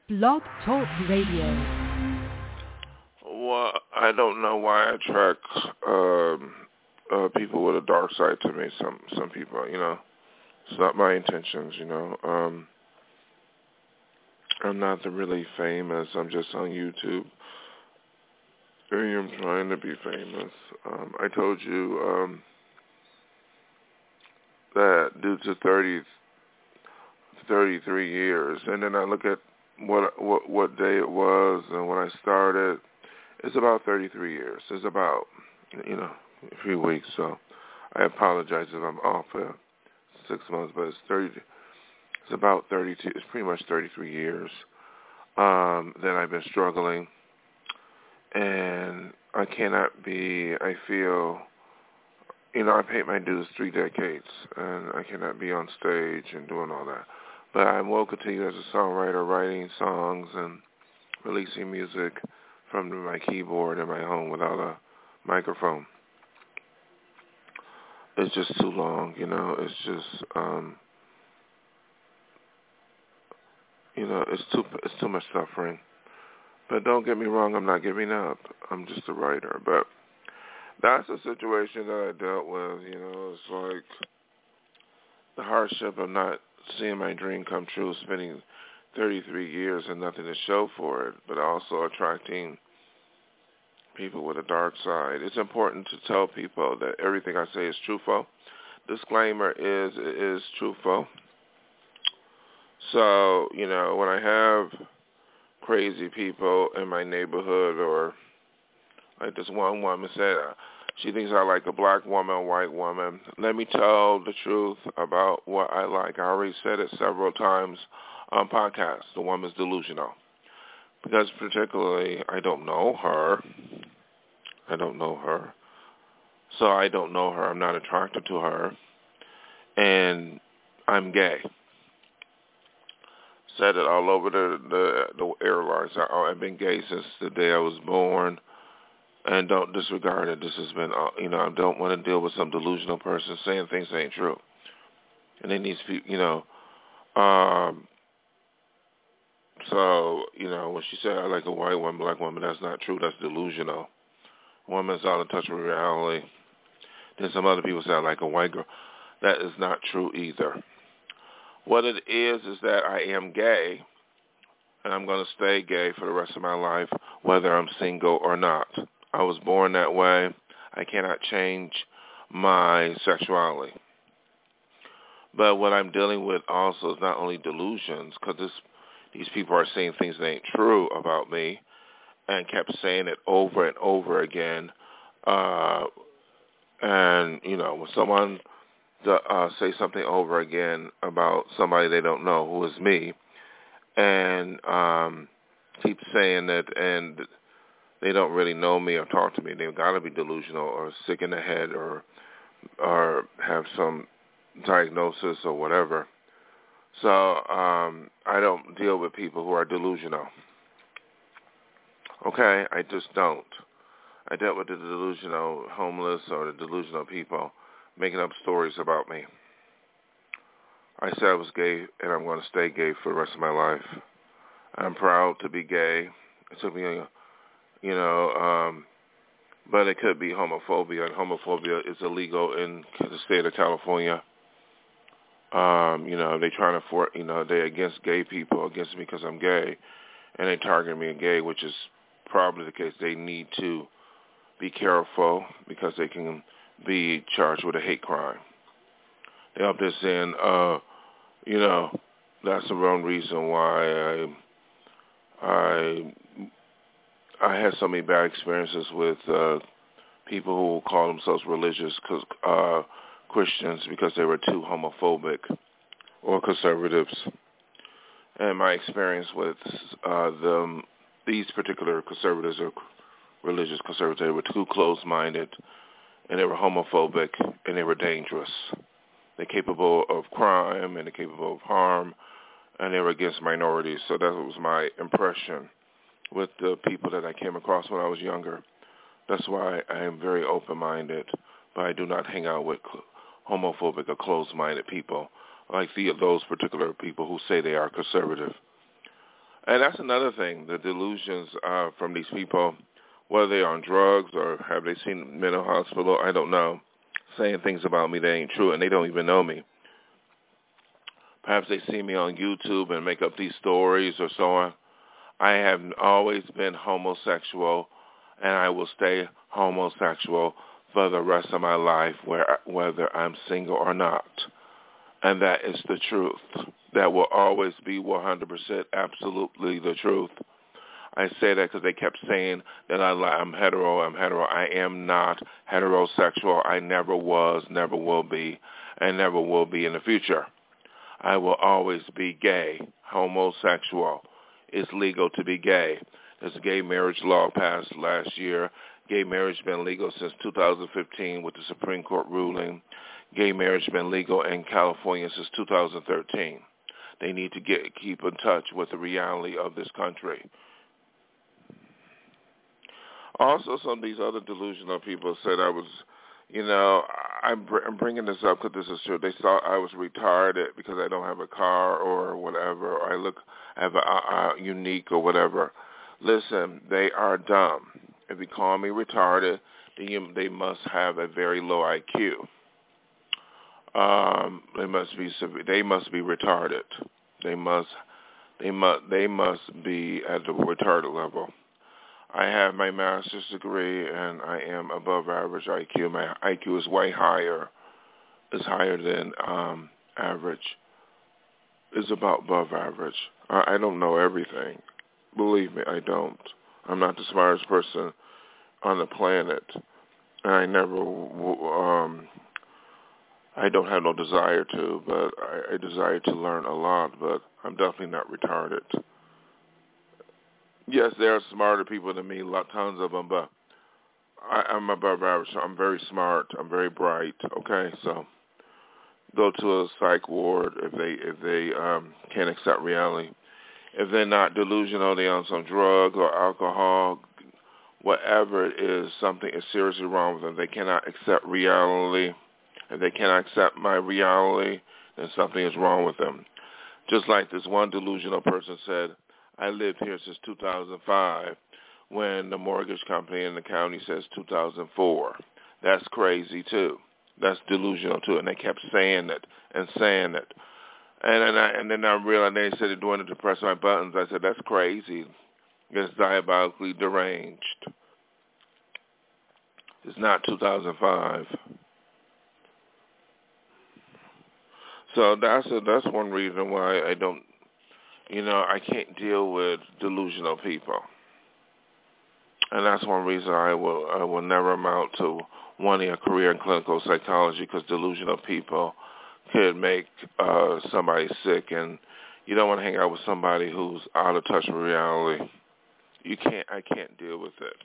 Blog Talk Radio. Well, I don't know why I attract people with a dark side to me. Some people, it's not my intentions. I'm not really famous. I'm just on YouTube. I am trying to be famous. I told you that due to 33 years, and then I look at what day it was and when I started. It's about 33 years. It's about, a few weeks. So I apologize if I'm off 6 months, but it's about 32. It's pretty much 33 years that I've been struggling, and I cannot be. I feel, I paid my dues 3 decades, and I cannot be on stage and doing all that. But I will continue as a songwriter, writing songs and releasing music from my keyboard in my home without a microphone. It's just too long, It's just, it's too much suffering. But don't get me wrong, I'm not giving up. I'm just a writer. But that's a situation that I dealt with. It's like the hardship of not seeing my dream come true, spending 33 years and nothing to show for it, but also attracting people with a dark side. It's important to tell people that everything I say is truthful. Disclaimer is, it is truthful. So, when I have crazy people in my neighborhood, or like this one woman said, she thinks I like a black woman, a white woman. Let me tell the truth about what I like. I already said it several times on podcasts. The woman's delusional. Because particularly, I don't know her. So I don't know her. I'm not attracted to her. And I'm gay. Said it all over the airlines. I've been gay since the day I was born. And don't disregard it. This has been, I don't want to deal with some delusional person saying things that ain't true. And it needs to be, so, when she said I like a white woman, black woman, that's not true. That's delusional. Woman's out of touch with reality. Then some other people say I like a white girl. That is not true either. What it is that I am gay, and I'm going to stay gay for the rest of my life, whether I'm single or not. I was born that way. I cannot change my sexuality. But what I'm dealing with also is not only delusions, because these people are saying things that ain't true about me, and kept saying it over and over again. And, when someone say something over again about somebody they don't know, who is me, and keep saying that, and they don't really know me or talk to me, they've got to be delusional or sick in the head or have some diagnosis or whatever. So I don't deal with people who are delusional. Okay, I just don't. I dealt with the delusional homeless or the delusional people making up stories about me. I said I was gay, and I'm going to stay gay for the rest of my life. I'm proud to be gay. It took me, but it could be homophobia, and homophobia is illegal in the state of California. They trying to they're against gay people, against me because I'm gay, and they target me as gay, which is probably the case. They need to be careful because they can be charged with a hate crime. They're up there saying, that's the wrong reason why I had so many bad experiences with people who call themselves religious Christians because they were too homophobic or conservatives. And my experience with these particular conservatives or religious conservatives, they were too closed-minded, and they were homophobic, and they were dangerous. They're capable of crime, and they're capable of harm, and they were against minorities. So that was my impression with the people that I came across when I was younger. That's why I am very open-minded, but I do not hang out with homophobic or closed-minded people like those particular people who say they are conservative. And that's another thing, the delusions from these people, whether they're on drugs or have they seen mental hospital, I don't know, saying things about me that ain't true, and they don't even know me. Perhaps they see me on YouTube and make up these stories or so on. I have always been homosexual, and I will stay homosexual for the rest of my life, whether I'm single or not. And that is the truth. That will always be 100% absolutely the truth. I say that because they kept saying that I'm hetero. I am not heterosexual. I never was, never will be, and never will be in the future. I will always be gay, homosexual. It's legal to be gay. There's a gay marriage law passed last year. Gay marriage has been legal since 2015 with the Supreme Court ruling. Gay marriage has been legal in California since 2013. They need to keep in touch with the reality of this country. Also, some of these other delusional people said I was, I'm bringing this up because this is true. They thought I was retarded because I don't have a car or whatever, or I have a unique or whatever. Listen, they are dumb. If you call me retarded, then they must have a very low IQ. They must be retarded. They must be at the retarded level. I have my master's degree, and I am above average IQ. My IQ is way higher. It's higher than average. It's about above average. I don't know everything. Believe me, I don't. I'm not the smartest person on the planet. And I never, I don't have no desire to, but I desire to learn a lot, but I'm definitely not retarded. Yes, there are smarter people than me, tons of them, but I'm above average. So I'm very smart. I'm very bright. Okay, so go to a psych ward if they can't accept reality. If they're not delusional, they're on some drug or alcohol, whatever it is, something is seriously wrong with them. They cannot accept reality. If they cannot accept my reality, then something is wrong with them. Just like this one delusional person said, I lived here since 2005 when the mortgage company in the county says 2004. That's crazy, too. That's delusional, too. And they kept saying it and saying it. And then I realized they said they're doing it to press my buttons. I said, that's crazy. It's diabolically deranged. It's not 2005. So that's one reason why I don't, I can't deal with delusional people. And that's one reason I will never amount to wanting a career in clinical psychology, because delusional people could make somebody sick, and you don't want to hang out with somebody who's out of touch with reality. I can't deal with it.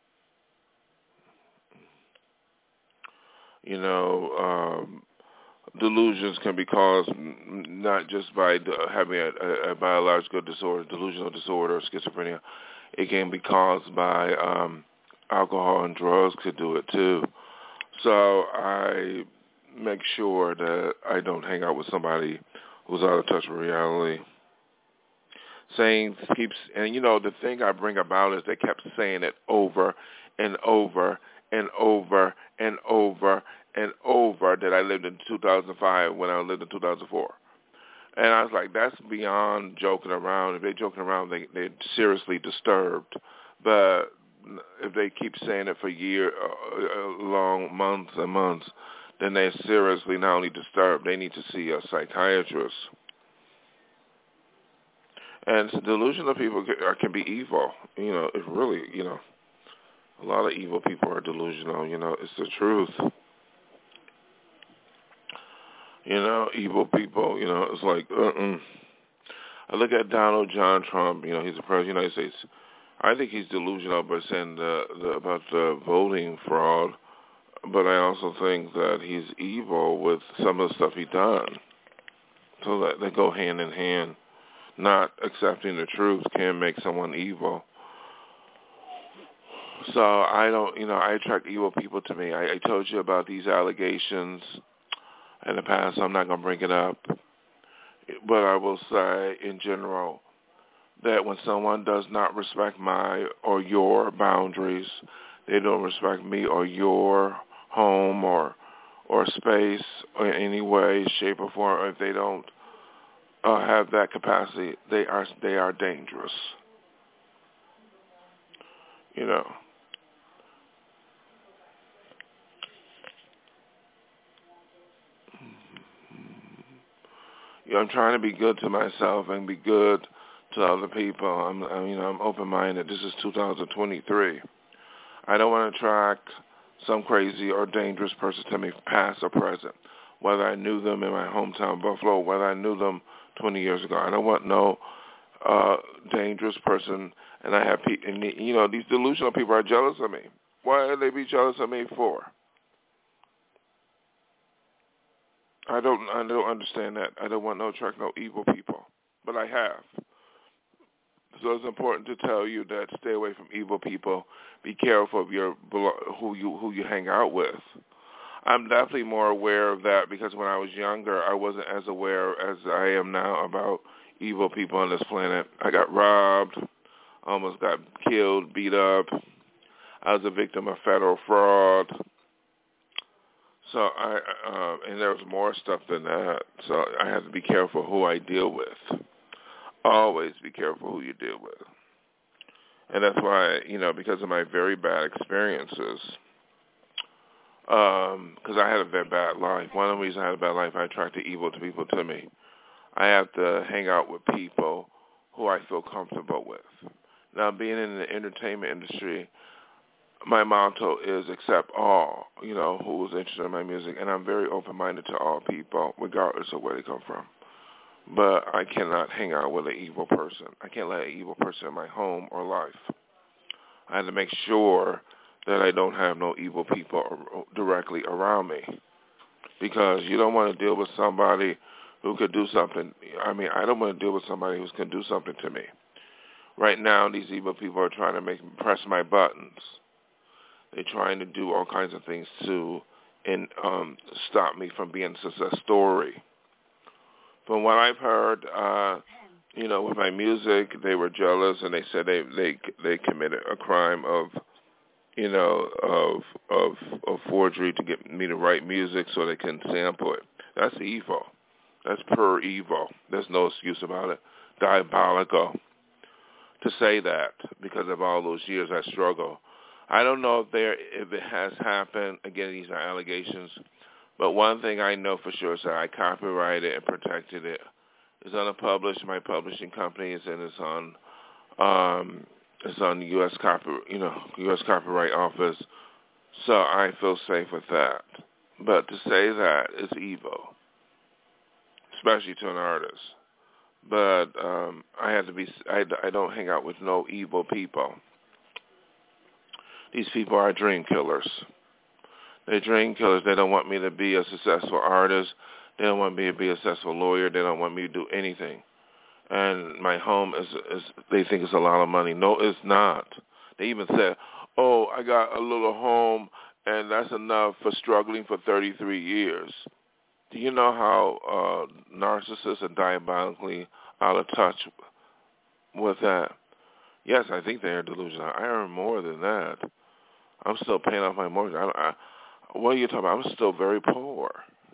Delusions can be caused not just by having a biological disorder, delusional disorder, or schizophrenia. It can be caused by alcohol and drugs could do it too. So I make sure that I don't hang out with somebody who's out of touch with reality. And the thing I bring about is they kept saying it over and over and over and over and over that I lived in 2005 when I lived in 2004. And I was like, that's beyond joking around. If they're joking around, they're seriously disturbed. But if they keep saying it for long months and months, then they're seriously not only disturbed, they need to see a psychiatrist. And delusional people can be evil. It's really, a lot of evil people are delusional. It's the truth. Evil people, it's like, I look at Donald John Trump, he's the president of the United States. I think he's delusional by saying about the voting fraud, but I also think that he's evil with some of the stuff he's done. So that they go hand in hand. Not accepting the truth can make someone evil. So I don't, I attract evil people to me. I told you about these allegations in the past, so I'm not going to bring it up. But I will say, in general, that when someone does not respect my or your boundaries, they don't respect me or your home or space or in any way, shape, or form, if they don't have that capacity, they are dangerous. You know. I'm trying to be good to myself and be good to other people. I'm open-minded. This is 2023. I don't want to attract some crazy or dangerous person to me, past or present, whether I knew them in my hometown, Buffalo, whether I knew them 20 years ago. I don't want no dangerous person. And I have people, these delusional people are jealous of me. Why would they be jealous of me for? I don't understand that. I don't want to attract no evil people, but I have. So it's important to tell you that stay away from evil people. Be careful of who you hang out with. I'm definitely more aware of that because when I was younger, I wasn't as aware as I am now about evil people on this planet. I got robbed, almost got killed, beat up. I was a victim of federal fraud. So and there was more stuff than that. So I have to be careful who I deal with. Always be careful who you deal with. And that's why, because of my very bad experiences, because I had a very bad life. One of the reasons I had a bad life, I attracted evil to people to me. I have to hang out with people who I feel comfortable with. Now, being in the entertainment industry, my motto is accept all, who is interested in my music, and I'm very open-minded to all people, regardless of where they come from. But I cannot hang out with an evil person. I can't let an evil person in my home or life. I have to make sure that I don't have no evil people directly around me, because you don't want to deal with somebody who could do something. I don't want to deal with somebody who can do something to me. Right now, these evil people are trying to press my buttons. They're trying to do all kinds of things to stop me from being a success story. From what I've heard, with my music, they were jealous and they said they committed a crime of forgery to get me to write music so they can sample it. That's evil. That's pure evil. There's no excuse about it. Diabolical to say that because of all those years I struggled. I don't know if it has happened. Again, these are allegations. But one thing I know for sure is that I copyrighted and protected it. It's unpublished. My publishing company is, and it's on the U.S. Copyright Office. So I feel safe with that. But to say that is evil, especially to an artist. But I have to be. I don't hang out with no evil people. These people are dream killers. They're dream killers. They don't want me to be a successful artist. They don't want me to be a successful lawyer. They don't want me to do anything. And my home is they think it's a lot of money. No, it's not. They even said, oh, I got a little home, and that's enough for struggling for 33 years. Do you know how narcissists are diabolically out of touch with that? Yes, I think they are delusional. I earn more than that. I'm still paying off my mortgage. What are you talking about? I'm still very poor.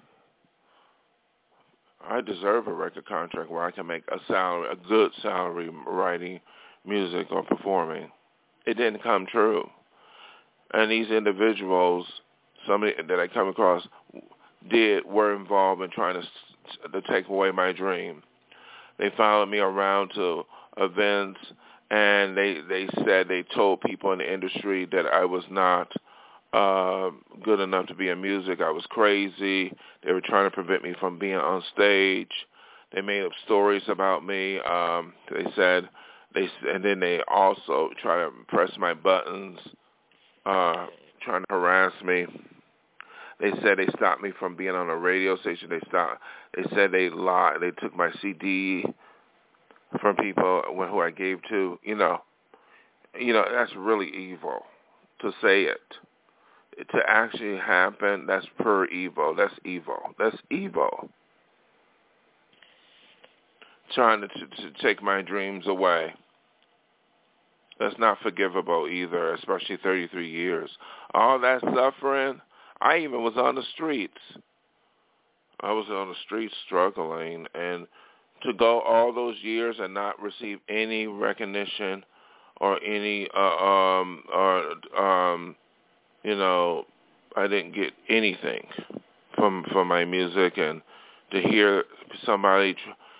I deserve a record contract where I can make a good salary writing music or performing. It didn't come true. And these individuals, somebody that I come across, were involved in trying to take away my dream. They followed me around to events, and they said they told people in the industry that I was not good enough to be in music. I was crazy. They were trying to prevent me from being on stage. They made up stories about me. They said and then they also try to press my buttons, trying to harass me. They said they stopped me from being on a radio station. They said they lied. They took my CD from people who I gave to. That's really evil to say it. To actually happen, that's pure evil. That's evil. That's evil. trying to take my dreams away. That's not forgivable either, especially 33 years. All that suffering, I even was on the streets. I was on the streets struggling, and to go all those years and not receive any recognition or any, I didn't get anything from my music, and to hear somebody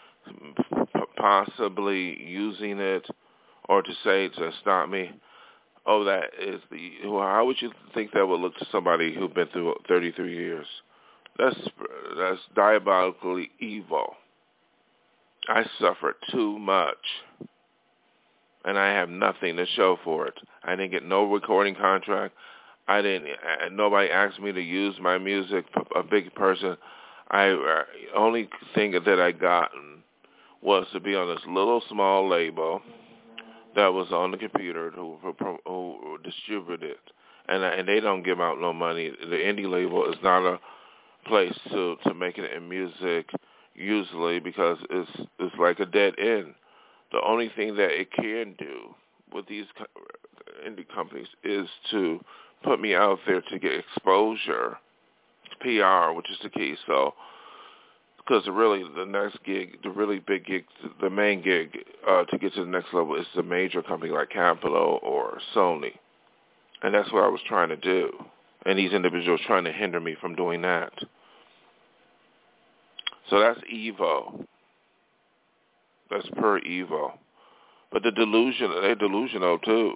possibly using it or to say to stop me, that is how would you think that would look to somebody who's been through 33 years? That's diabolically evil. I suffered too much, and I have nothing to show for it. I didn't get no recording contract. Nobody asked me to use my music. A big person. Only thing that I gotten was to be on this little small label that was on the computer who distributed it, and they don't give out no money. The indie label is not a place to make it in music usually, because it's like a dead end. The only thing that it can do with these indie companies is to put me out there to get exposure, PR, which is the key. So, because really the next gig, the really big gig, the main gig to get to the next level is a major company like Capitol or Sony. And that's what I was trying to do. And these individuals trying to hinder me from doing that. So that's evil. That's pure evil. But they're delusional too.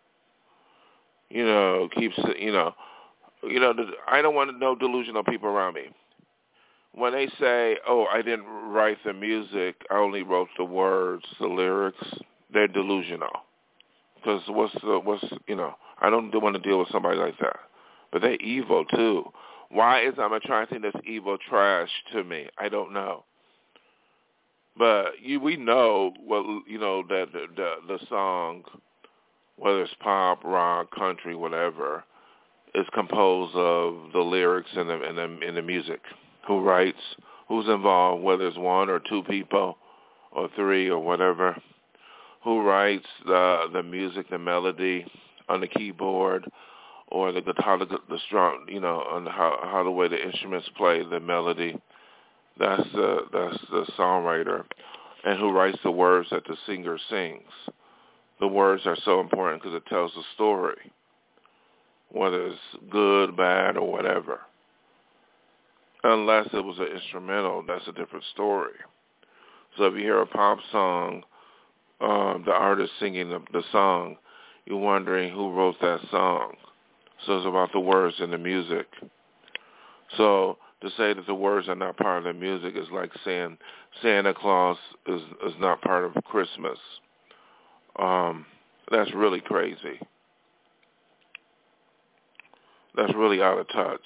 I don't want no delusional people around me. When they say, I didn't write the music, I only wrote the words, the lyrics, they're delusional. Because I don't want to deal with somebody like that. But they're evil too. Why is I'm attracting this evil trash to me? I don't know. But we know that the song, whether it's pop, rock, country, whatever, is composed of the lyrics and the music. Who writes, who's involved, whether it's one or two people or three or whatever. Who writes the music, the melody on the keyboard, or the guitar, the strong, on how the way the instruments play the melody. That's the songwriter, and who writes the words that the singer sings. The words are so important because it tells the story, whether it's good, bad, or whatever. Unless it was an instrumental, that's a different story. So if you hear a pop song, the artist singing the song, you're wondering who wrote that song. So it's about the words and the music. So to say that the words are not part of the music is like saying Santa Claus is not part of Christmas. That's really crazy. That's really out of touch.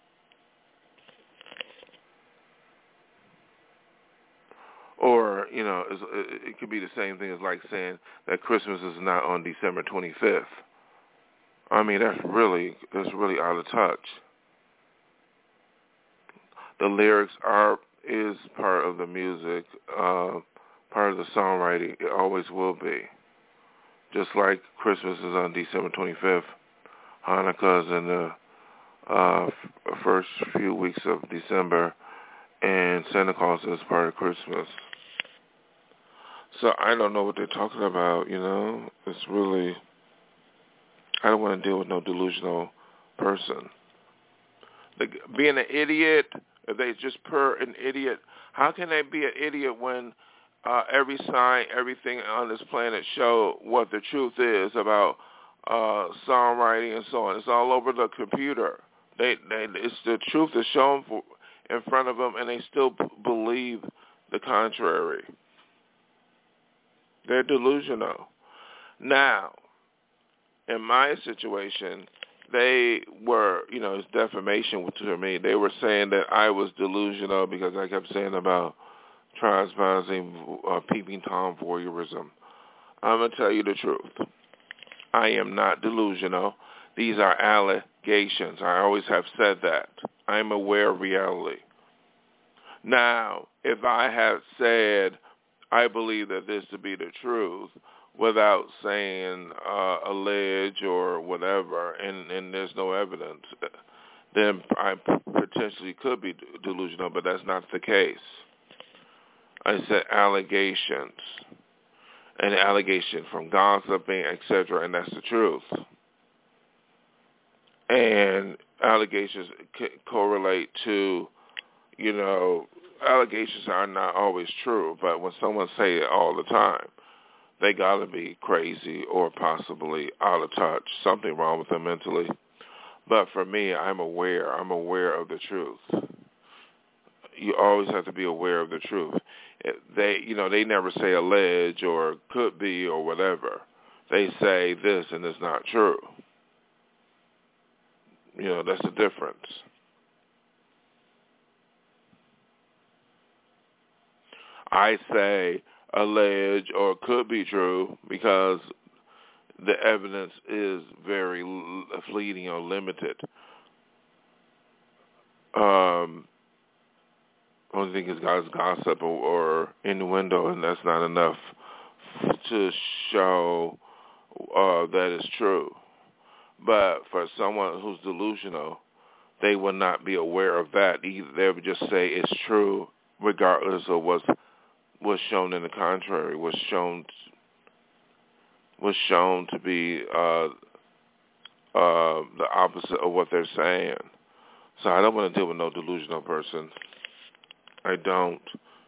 Or, it could be the same thing as like saying that Christmas is not on December 25th. I mean, that's really out of touch. The lyrics is part of the music, part of the songwriting. It always will be. Just like Christmas is on December 25th, Hanukkah is in the first few weeks of December, and Santa Claus is part of Christmas. So I don't know what they're talking about, It's really, I don't want to deal with no delusional person. Being an idiot, if they just an idiot, how can they be an idiot when every sign, everything on this planet show what the truth is about songwriting and so on? It's all over the computer. It's the truth is shown in front of them, and they still believe the contrary. They're delusional. Now, in my situation, they were, it's defamation to me. They were saying that I was delusional because I kept saying about trespassing, peeping Tom voyeurism. I'm going to tell you the truth. I am not delusional. These are allegations. I always have said that. I'm aware of reality. Now, if I had said I believe that this to be the truth without saying allege or whatever, and there's no evidence, then I potentially could be delusional, but that's not the case. I said allegations, an allegation from gossiping, etc., and that's the truth. And allegations correlate to, allegations are not always true, but when someone say it all the time, they got to be crazy or possibly out of touch, something wrong with them mentally. But for me, I'm aware of the truth. You always have to be aware of the truth. They never say allege or could be or whatever. They say this and it's not true. That's the difference. I say allege or could be true because the evidence is very fleeting or limited. Only thing is God's gossip or innuendo, and that's not enough to show that it's true. But for someone who's delusional, they will not be aware of that either. They would just say it's true regardless of what's shown in the contrary, was shown to be the opposite of what they're saying. So I don't want to deal with no delusional person. I don't.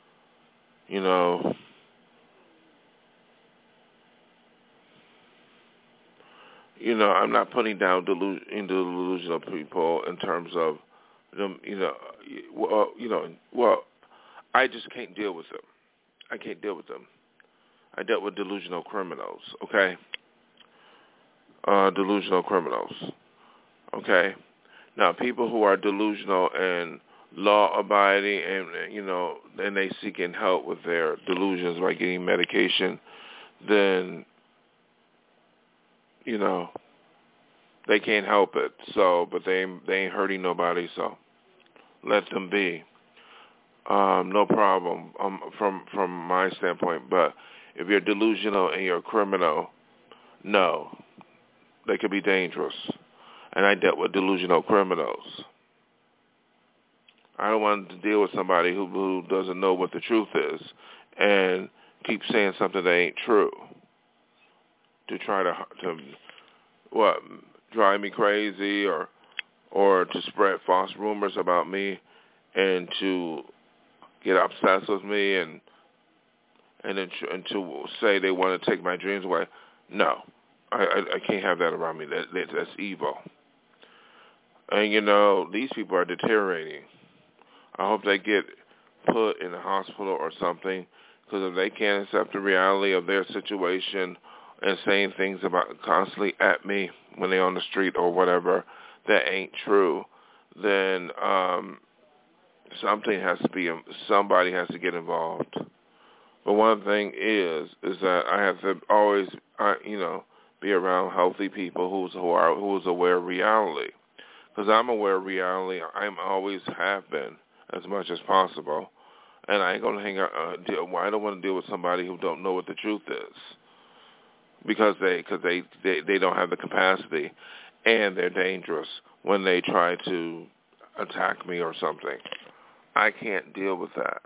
I'm not putting down delusional people in terms of them. I just can't deal with them. I can't deal with them. I dealt with delusional criminals, okay? Delusional criminals, okay? Now, people who are delusional and law-abiding and they seeking help with their delusions by getting medication, then, they can't help it. So, but they ain't hurting nobody, so let them be. No problem from my standpoint. But if you're delusional and you're a criminal, no, they could be dangerous. And I dealt with delusional criminals. I don't want to deal with somebody who doesn't know what the truth is and keep saying something that ain't true to try to drive me crazy or to spread false rumors about me and to get obsessed with me and to say they want to take my dreams away. No, I can't have that around me. That's evil. And these people are deteriorating. I hope they get put in a hospital or something, because if they can't accept the reality of their situation and saying things about constantly at me when they're on the street or whatever that ain't true, then somebody has to get involved. But one thing is that I have to always, be around healthy people who's aware of reality. Because I'm aware of reality. I'm always have been as much as possible, and I ain't gonna hang out. I don't want to deal with somebody who don't know what the truth is, because they don't have the capacity, and they're dangerous when they try to attack me or something. I can't deal with that.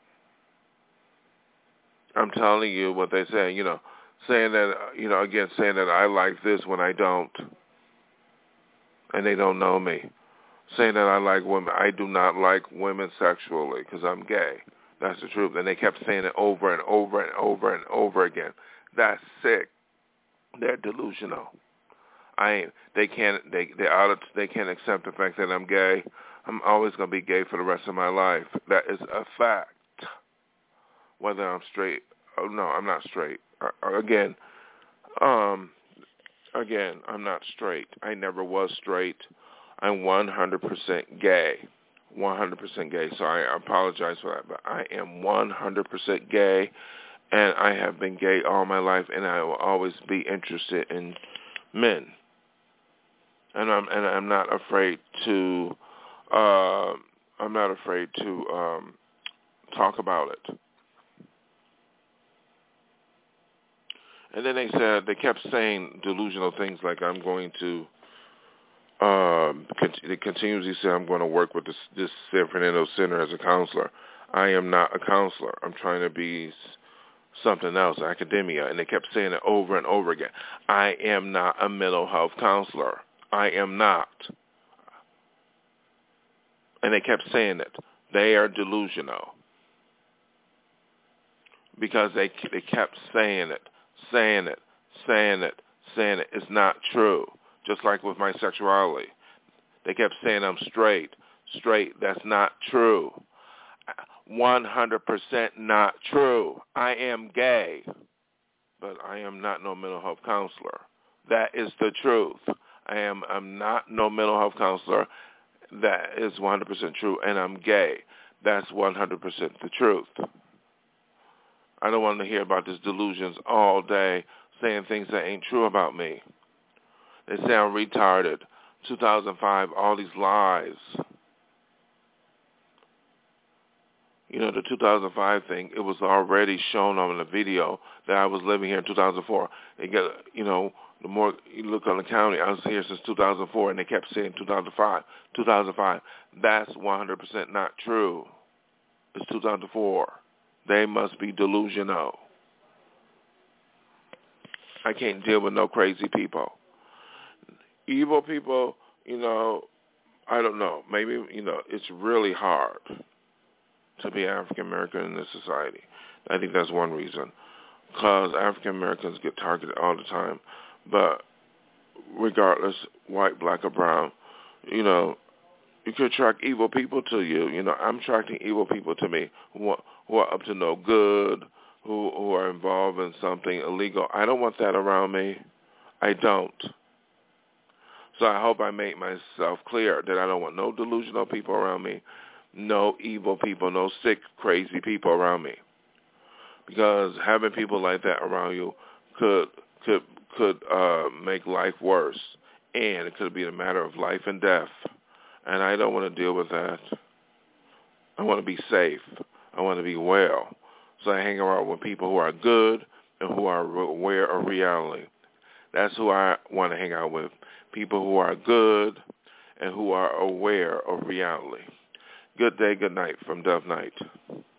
I'm telling you what they say, saying that, saying that I like this when I don't, and they don't know me. Saying that I like women. I do not like women sexually because I'm gay. That's the truth. And they kept saying it over and over and over and over again. That's sick. They're delusional. They can't accept the fact that I'm gay. I'm always going to be gay for the rest of my life. That is a fact. Whether I'm straight. Oh, no, I'm not straight. Again, I'm not straight. I never was straight. I'm 100% gay. 100% gay. So I apologize for that, but I am 100% gay, and I have been gay all my life, and I will always be interested in men. And I'm not afraid to talk about it. And then they kept saying delusional things like, I'm going to, they continuously say, I'm going to work with this San Fernando Center as a counselor. I am not a counselor. I'm trying to be something else, academia. And they kept saying it over and over again. I am not a mental health counselor. I am not. And they kept saying it. They are delusional. Because they kept saying it. It's not true. Just like with my sexuality. They kept saying I'm straight. That's not true. 100% not true. I am gay. But I am not no mental health counselor. That is the truth. I'm not no mental health counselor. That is 100% true. And I'm gay. That's 100% the truth. I don't want to hear about these delusions all day, saying things that ain't true about me. They say I'm retarded. 2005, all these lies. You know, the 2005 thing, it was already shown on the video that I was living here in 2004. And the more you look on the county, I was here since 2004, and they kept saying 2005. That's 100% not true. It's 2004. They must be delusional. I can't deal with no crazy people. Evil people, I don't know. Maybe, it's really hard to be African American in this society. I think that's one reason. Because African Americans get targeted all the time. But regardless, white, black, or brown, you could attract evil people to you. I'm attracting evil people to me who are up to no good, who are involved in something illegal. I don't want that around me. I don't. So I hope I made myself clear that I don't want no delusional people around me, no evil people, no sick, crazy people around me. Because having people like that around you could make life worse, and it could be a matter of life and death. And I don't want to deal with that. I want to be safe. I want to be well. So I hang around with people who are good and who are aware of reality. That's who I want to hang out with. People who are good and who are aware of reality. Good day, good night from Dove Night.